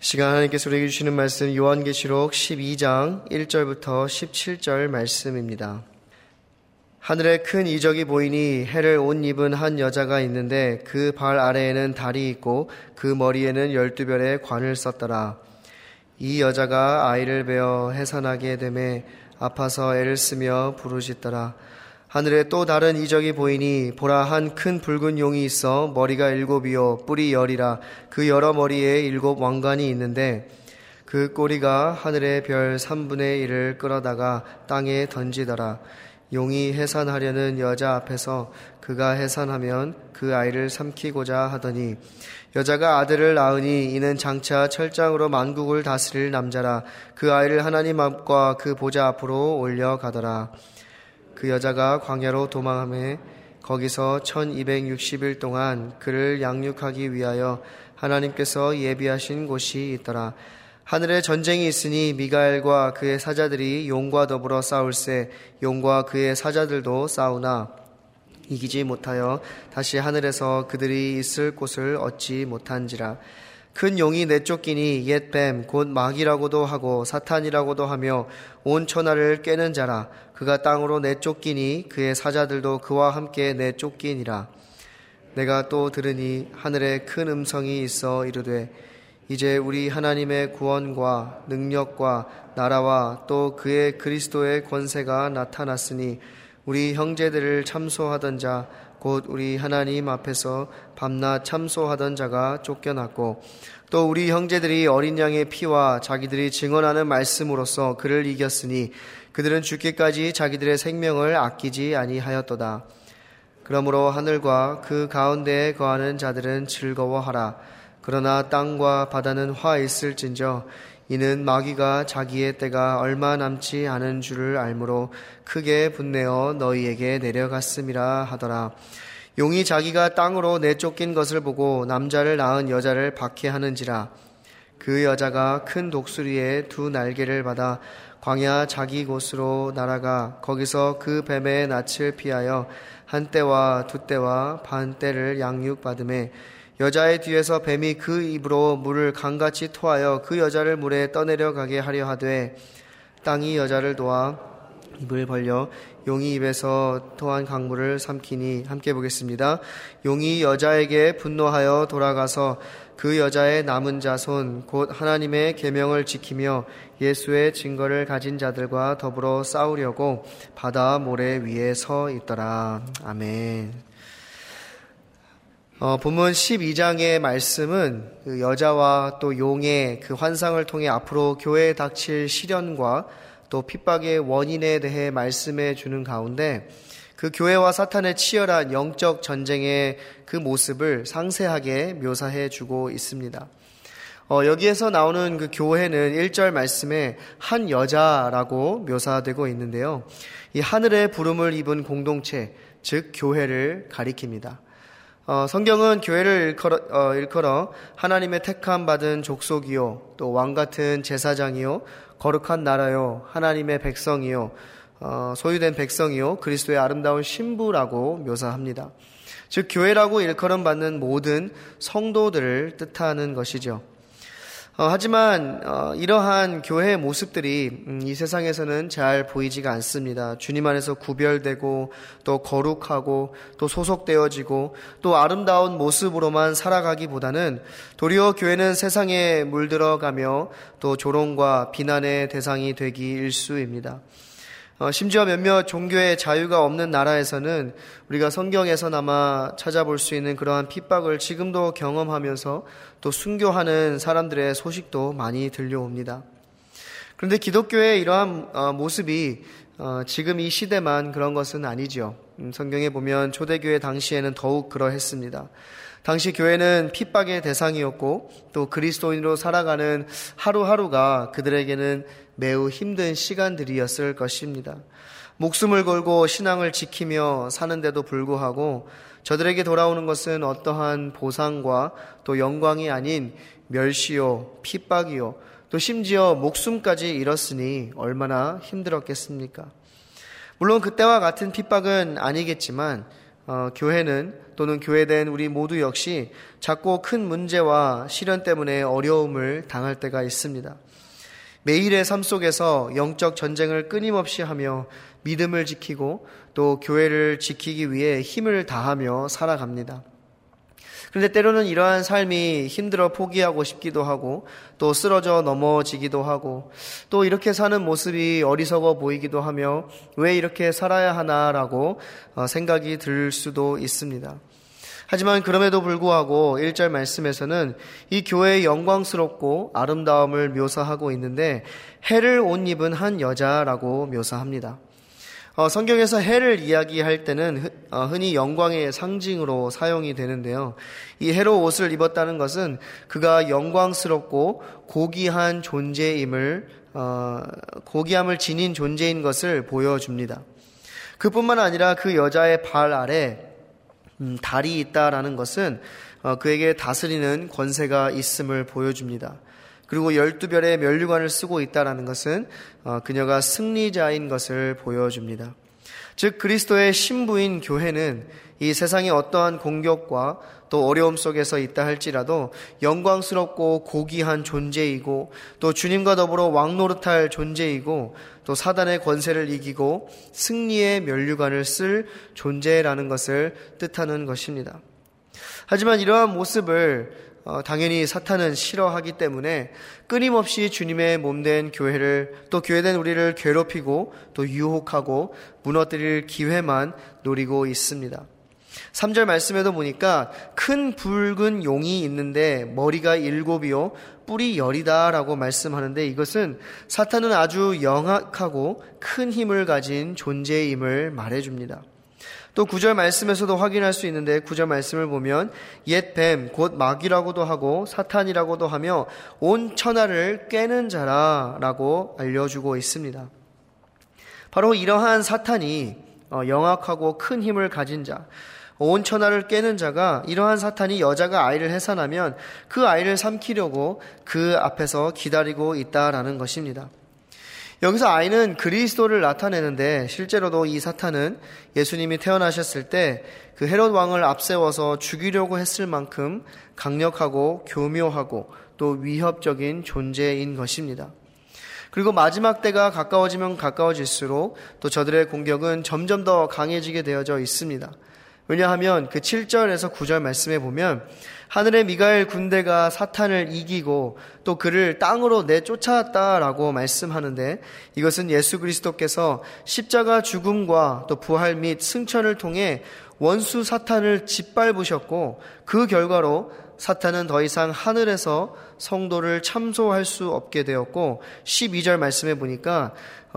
시간 하나님께서 우리에게 주시는 말씀 요한계시록 12장 1절부터 17절 말씀입니다. 하늘에 큰 이적이 보이니 해를 옷 입은 한 여자가 있는데 그 발 아래에는 달이 있고 그 머리에는 12별의 관을 썼더라. 이 여자가 아이를 베어 해산하게 되매 아파서 애를 쓰며 부르짖더라. 하늘에 또 다른 이적이 보이니 보라 한 큰 붉은 용이 있어 머리가 7이요 뿔이 10이라. 그 여러 머리에 7 왕관이 있는데 그 꼬리가 하늘의 별 3분의 1을 끌어다가 땅에 던지더라. 용이 해산하려는 여자 앞에서 그가 해산하면 그 아이를 삼키고자 하더니 여자가 아들을 낳으니 이는 장차 철장으로 만국을 다스릴 남자라. 그 아이를 하나님 앞과 그 보좌 앞으로 올려가더라. 그 여자가 광야로 도망하매 거기서 1260일 동안 그를 양육하기 위하여 하나님께서 예비하신 곳이 있더라. 하늘에 전쟁이 있으니 미가엘과 그의 사자들이 용과 더불어 싸울세 용과 그의 사자들도 싸우나 이기지 못하여 다시 하늘에서 그들이 있을 곳을 얻지 못한지라. 큰 용이 내쫓기니 옛 뱀 곧 마귀라고도 하고 사탄이라고도 하며 온 천하를 꿰는 자라. 그가 땅으로 내쫓기니 그의 사자들도 그와 함께 내쫓기니라. 내가 또 들으니 하늘에 큰 음성이 있어 이르되 이제 우리 하나님의 구원과 능력과 나라와 또 그의 그리스도의 권세가 나타났으니 우리 형제들을 참소하던 자 곧 우리 하나님 앞에서 밤낮 참소하던 자가 쫓겨났고 또 우리 형제들이 어린 양의 피와 자기들이 증언하는 말씀으로써 그를 이겼으니 그들은 죽기까지 자기들의 생명을 아끼지 아니하였도다. 그러므로 하늘과 그 가운데에 거하는 자들은 즐거워하라. 그러나 땅과 바다는 화 있을진저 이는 마귀가 자기의 때가 얼마 남지 않은 줄을 알므로 크게 분내어 너희에게 내려갔음이라 하더라. 용이 자기가 땅으로 내쫓긴 것을 보고 남자를 낳은 여자를 박해하는지라. 그 여자가 큰 독수리의 2 날개를 받아 광야 자기 곳으로 날아가 거기서 그 뱀의 낯을 피하여 1때와 2때와 반 때를 양육받으매 여자의 뒤에서 뱀이 그 입으로 물을 강같이 토하여 그 여자를 물에 떠내려가게 하려 하되 땅이 여자를 도와 입을 벌려 용이 입에서 토한 강물을 삼키니. 함께 보겠습니다. 용이 여자에게 분노하여 돌아가서 그 여자의 남은 자손 곧 하나님의 계명을 지키며 예수의 증거를 가진 자들과 더불어 싸우려고 바다 모래 위에 서 있더라. 아멘. 본문 12장의 말씀은 그 여자와 또 용의 그 환상을 통해 앞으로 교회에 닥칠 시련과 또 핍박의 원인에 대해 말씀해 주는 가운데 그 교회와 사탄의 치열한 영적 전쟁의 그 모습을 상세하게 묘사해 주고 있습니다. 여기에서 나오는 그 교회는 1절 말씀에 한 여자라고 묘사되고 있는데요. 이 하늘의 부름을 입은 공동체, 즉 교회를 가리킵니다. 성경은 교회를 일컬어 하나님의 택함 받은 족속이요 또 왕같은 제사장이요 거룩한 나라요 하나님의 백성이요 소유된 백성이요 그리스도의 아름다운 신부라고 묘사합니다. 즉 교회라고 일컬음 받는 모든 성도들을 뜻하는 것이죠. 하지만 이러한 교회의 모습들이 이 세상에서는 잘 보이지가 않습니다. 주님 안에서 구별되고 또 거룩하고 또 소속되어지고 또 아름다운 모습으로만 살아가기보다는 도리어 교회는 세상에 물들어가며 또 조롱과 비난의 대상이 되기 일쑤입니다. 심지어 몇몇 종교의 자유가 없는 나라에서는 우리가 성경에서나마 찾아볼 수 있는 그러한 핍박을 지금도 경험하면서 또 순교하는 사람들의 소식도 많이 들려옵니다. 그런데 기독교의 이러한 모습이 지금 이 시대만 그런 것은 아니죠. 성경에 보면 초대교회 당시에는 더욱 그러했습니다. 당시 교회는 핍박의 대상이었고 또 그리스도인으로 살아가는 하루하루가 그들에게는 매우 힘든 시간들이었을 것입니다. 목숨을 걸고 신앙을 지키며 사는데도 불구하고 저들에게 돌아오는 것은 어떠한 보상과 또 영광이 아닌 멸시요, 핍박이요, 또 심지어 목숨까지 잃었으니 얼마나 힘들었겠습니까? 물론 그때와 같은 핍박은 아니겠지만 교회는 또는 교회된 우리 모두 역시 작고 큰 문제와 시련 때문에 어려움을 당할 때가 있습니다. 매일의 삶 속에서 영적 전쟁을 끊임없이 하며 믿음을 지키고 또 교회를 지키기 위해 힘을 다하며 살아갑니다. 그런데 때로는 이러한 삶이 힘들어 포기하고 싶기도 하고 또 쓰러져 넘어지기도 하고 또 이렇게 사는 모습이 어리석어 보이기도 하며 왜 이렇게 살아야 하나라고 생각이 들 수도 있습니다. 하지만 그럼에도 불구하고 1절 말씀에서는 이 교회의 영광스럽고 아름다움을 묘사하고 있는데 해를 옷 입은 한 여자라고 묘사합니다. 성경에서 해를 이야기할 때는 흔히 영광의 상징으로 사용이 되는데요. 이 해로 옷을 입었다는 것은 그가 영광스럽고 고귀한 존재임을 고귀함을 지닌 존재인 것을 보여줍니다. 그뿐만 아니라 그 여자의 발 아래 달이 있다라는 것은 그에게 다스리는 권세가 있음을 보여줍니다. 그리고 12별의 면류관을 쓰고 있다라는 것은 그녀가 승리자인 것을 보여줍니다. 즉 그리스도의 신부인 교회는 이 세상의 어떠한 공격과 또 어려움 속에서 있다 할지라도 영광스럽고 고귀한 존재이고 또 주님과 더불어 왕노릇할 존재이고 또 사단의 권세를 이기고 승리의 면류관을 쓸 존재라는 것을 뜻하는 것입니다. 하지만 이러한 모습을 당연히 사탄은 싫어하기 때문에 끊임없이 주님의 몸된 교회를 또 교회된 우리를 괴롭히고 또 유혹하고 무너뜨릴 기회만 노리고 있습니다. 3절 말씀에도 보니까 큰 붉은 용이 있는데 머리가 7이요 뿔이 10이다 라고 말씀하는데 이것은 사탄은 아주 영악하고 큰 힘을 가진 존재임을 말해줍니다. 또 9절 말씀에서도 확인할 수 있는데 9절 말씀을 보면 옛 뱀 곧 마귀라고도 하고 사탄이라고도 하며 온 천하를 꿰는 자라라고 알려주고 있습니다. 바로 이러한 사탄이 영악하고 큰 힘을 가진 자, 온 천하를 꿰는 자가 이러한 사탄이 여자가 아이를 해산하면 그 아이를 삼키려고 그 앞에서 기다리고 있다라는 것입니다. 여기서 아이는 그리스도를 나타내는데 실제로도 이 사탄은 예수님이 태어나셨을 때 그 헤롯 왕을 앞세워서 죽이려고 했을 만큼 강력하고 교묘하고 또 위협적인 존재인 것입니다. 그리고 마지막 때가 가까워지면 가까워질수록 또 저들의 공격은 점점 더 강해지게 되어져 있습니다. 왜냐하면 그 7절에서 9절 말씀에 보면 하늘의 미가엘 군대가 사탄을 이기고 또 그를 땅으로 내쫓았다라고 말씀하는데 이것은 예수 그리스도께서 십자가 죽음과 또 부활 및 승천을 통해 원수 사탄을 짓밟으셨고 그 결과로 사탄은 더 이상 하늘에서 성도를 참소할 수 없게 되었고 12절 말씀에 보니까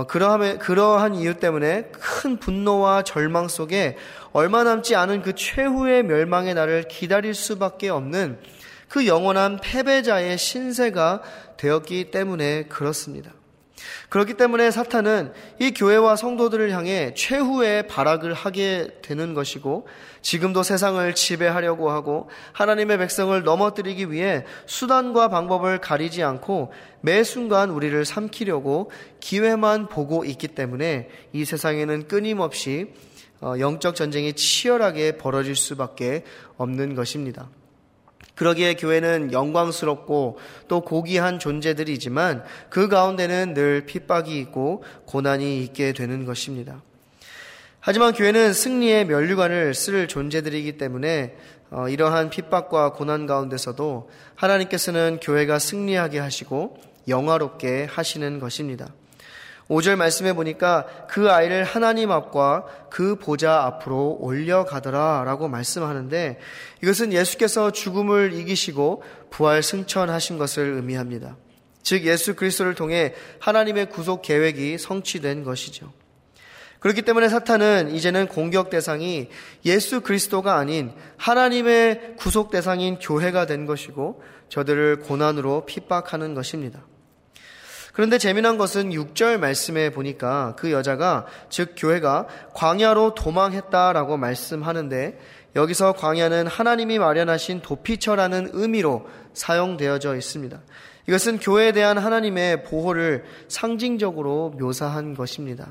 그러한 이유 때문에 큰 분노와 절망 속에 얼마 남지 않은 그 최후의 멸망의 날을 기다릴 수밖에 없는 그 영원한 패배자의 신세가 되었기 때문에 그렇습니다. 그렇기 때문에 사탄은 이 교회와 성도들을 향해 최후의 발악을 하게 되는 것이고 지금도 세상을 지배하려고 하고 하나님의 백성을 넘어뜨리기 위해 수단과 방법을 가리지 않고 매 순간 우리를 삼키려고 기회만 보고 있기 때문에 이 세상에는 끊임없이 영적 전쟁이 치열하게 벌어질 수밖에 없는 것입니다. 그러기에 교회는 영광스럽고 또 고귀한 존재들이지만 그 가운데는 늘 핍박이 있고 고난이 있게 되는 것입니다. 하지만 교회는 승리의 면류관을 쓸 존재들이기 때문에 이러한 핍박과 고난 가운데서도 하나님께서는 교회가 승리하게 하시고 영화롭게 하시는 것입니다. 5절 말씀해 보니까 그 아이를 하나님 앞과 그 보좌 앞으로 올려가더라 라고 말씀하는데 이것은 예수께서 죽음을 이기시고 부활 승천하신 것을 의미합니다. 즉 예수 그리스도를 통해 하나님의 구속 계획이 성취된 것이죠. 그렇기 때문에 사탄은 이제는 공격 대상이 예수 그리스도가 아닌 하나님의 구속 대상인 교회가 된 것이고 저들을 고난으로 핍박하는 것입니다. 그런데 재미난 것은 6절 말씀에 보니까 그 여자가 즉 교회가 광야로 도망했다라고 말씀하는데 여기서 광야는 하나님이 마련하신 도피처라는 의미로 사용되어져 있습니다. 이것은 교회에 대한 하나님의 보호를 상징적으로 묘사한 것입니다.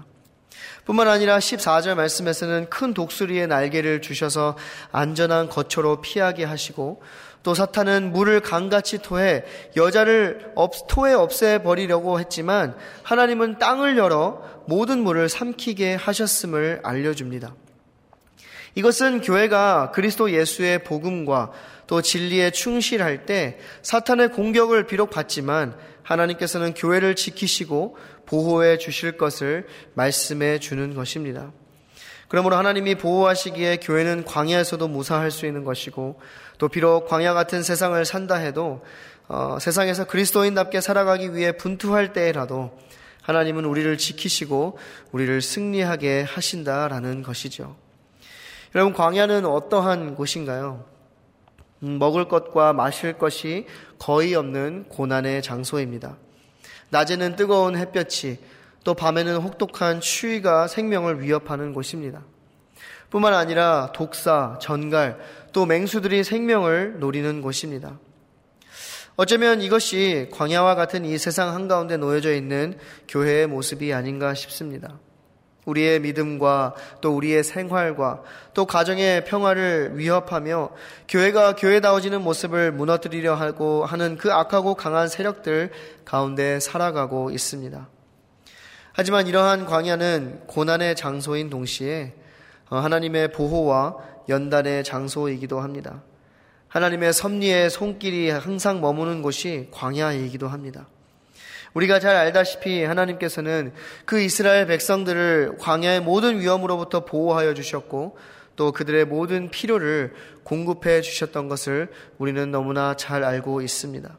뿐만 아니라 14절 말씀에서는 큰 독수리의 날개를 주셔서 안전한 거처로 피하게 하시고, 또 사탄은 물을 강같이 토해 여자를 토해 없애버리려고 했지만 하나님은 땅을 열어 모든 물을 삼키게 하셨음을 알려줍니다. 이것은 교회가 그리스도 예수의 복음과 또 진리에 충실할 때 사탄의 공격을 비록 받지만 하나님께서는 교회를 지키시고 보호해 주실 것을 말씀해 주는 것입니다. 그러므로 하나님이 보호하시기에 교회는 광야에서도 무사할 수 있는 것이고, 또 비록 광야 같은 세상을 산다 해도 세상에서 그리스도인답게 살아가기 위해 분투할 때라도 하나님은 우리를 지키시고 우리를 승리하게 하신다라는 것이죠. 여러분, 광야는 어떠한 곳인가요? 먹을 것과 마실 것이 거의 없는 고난의 장소입니다. 낮에는 뜨거운 햇볕이, 또 밤에는 혹독한 추위가 생명을 위협하는 곳입니다. 뿐만 아니라 독사, 전갈, 또 맹수들이 생명을 노리는 곳입니다. 어쩌면 이것이 광야와 같은 이 세상 한가운데 놓여져 있는 교회의 모습이 아닌가 싶습니다. 우리의 믿음과 또 우리의 생활과 또 가정의 평화를 위협하며 교회가 교회다워지는 모습을 무너뜨리려 하고 하는 그 악하고 강한 세력들 가운데 살아가고 있습니다. 하지만 이러한 광야는 고난의 장소인 동시에 하나님의 보호와 연단의 장소이기도 합니다. 하나님의 섭리의 손길이 항상 머무는 곳이 광야이기도 합니다. 우리가 잘 알다시피 하나님께서는 그 이스라엘 백성들을 광야의 모든 위험으로부터 보호하여 주셨고, 또 그들의 모든 필요를 공급해 주셨던 것을 우리는 너무나 잘 알고 있습니다.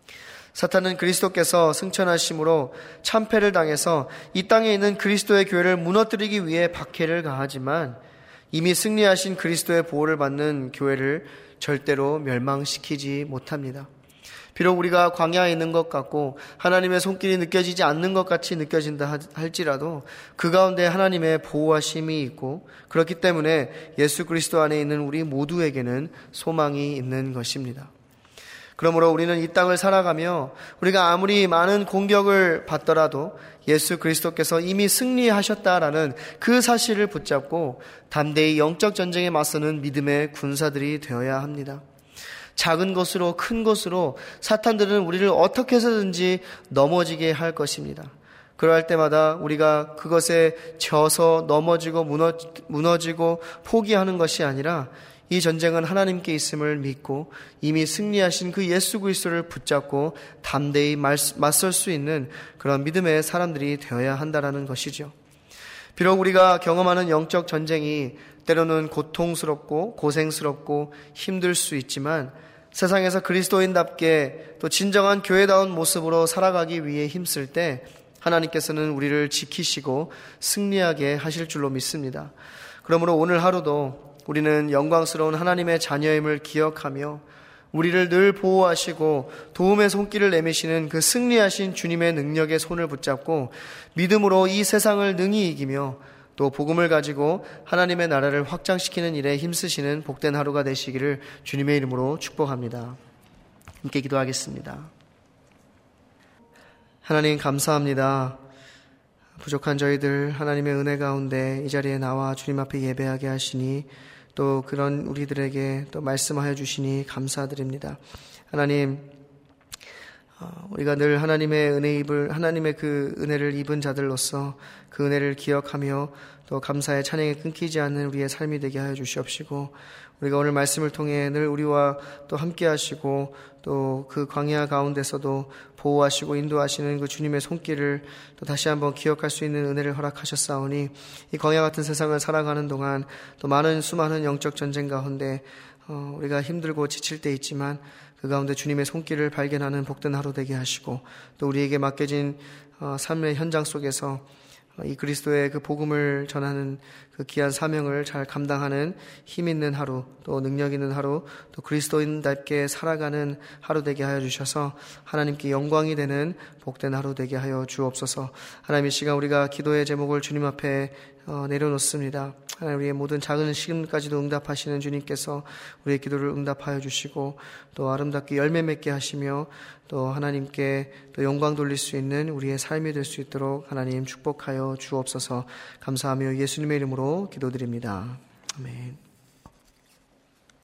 사탄은 그리스도께서 승천하심으로 참패를 당해서 이 땅에 있는 그리스도의 교회를 무너뜨리기 위해 박해를 가하지만 이미 승리하신 그리스도의 보호를 받는 교회를 절대로 멸망시키지 못합니다. 비록 우리가 광야에 있는 것 같고 하나님의 손길이 느껴지지 않는 것 같이 느껴진다 할지라도 그 가운데 하나님의 보호하심이 있고, 그렇기 때문에 예수 그리스도 안에 있는 우리 모두에게는 소망이 있는 것입니다. 그러므로 우리는 이 땅을 살아가며 우리가 아무리 많은 공격을 받더라도 예수 그리스도께서 이미 승리하셨다라는 그 사실을 붙잡고 담대히 영적 전쟁에 맞서는 믿음의 군사들이 되어야 합니다. 작은 것으로 큰 것으로 사탄들은 우리를 어떻게 해서든지 넘어지게 할 것입니다. 그러할 때마다 우리가 그것에 져서 넘어지고 무너지고 포기하는 것이 아니라 이 전쟁은 하나님께 있음을 믿고 이미 승리하신 그 예수 그리스도를 붙잡고 담대히 맞설 수 있는 그런 믿음의 사람들이 되어야 한다는 것이죠. 비록 우리가 경험하는 영적 전쟁이 때로는 고통스럽고 고생스럽고 힘들 수 있지만 세상에서 그리스도인답게 또 진정한 교회다운 모습으로 살아가기 위해 힘쓸 때 하나님께서는 우리를 지키시고 승리하게 하실 줄로 믿습니다. 그러므로 오늘 하루도 우리는 영광스러운 하나님의 자녀임을 기억하며 우리를 늘 보호하시고 도움의 손길을 내미시는 그 승리하신 주님의 능력의 손을 붙잡고 믿음으로 이 세상을 능히 이기며 또 복음을 가지고 하나님의 나라를 확장시키는 일에 힘쓰시는 복된 하루가 되시기를 주님의 이름으로 축복합니다. 함께 기도하겠습니다. 하나님 감사합니다. 부족한 저희들 하나님의 은혜 가운데 이 자리에 나와 주님 앞에 예배하게 하시니 또 그런 우리들에게 또 말씀하여 주시니 감사드립니다. 하나님, 우리가 늘 하나님의 하나님의 그 은혜를 입은 자들로서 그 은혜를 기억하며 또 감사의 찬양에 끊기지 않는 우리의 삶이 되게 하여 주시옵시고, 우리가 오늘 말씀을 통해 늘 우리와 또 함께 하시고 또 그 광야 가운데서도 보호하시고 인도하시는 그 주님의 손길을 또 다시 한번 기억할 수 있는 은혜를 허락하셨사오니 이 광야 같은 세상을 살아가는 동안 또 수많은 영적 전쟁 가운데 우리가 힘들고 지칠 때 있지만 그 가운데 주님의 손길을 발견하는 복된 하루 되게 하시고 또 우리에게 맡겨진 삶의 현장 속에서 이 그리스도의 그 복음을 전하는 그 그 귀한 사명을 잘 감당하는 힘 있는 하루, 또 능력 있는 하루, 또 그리스도인답게 살아가는 하루 되게 하여 주셔서 하나님께 영광이 되는 복된 하루 되게 하여 주옵소서. 하나님, 이 시간 우리가 기도의 제목을 주님 앞에 내려놓습니다. 하나님, 우리의 모든 작은 시름까지도 응답하시는 주님께서 우리의 기도를 응답하여 주시고 또 아름답게 열매 맺게 하시며 또 하나님께 또 영광 돌릴 수 있는 우리의 삶이 될 수 있도록 하나님 축복하여 주옵소서. 감사하며 예수님의 이름으로 기도드립니다. 아멘.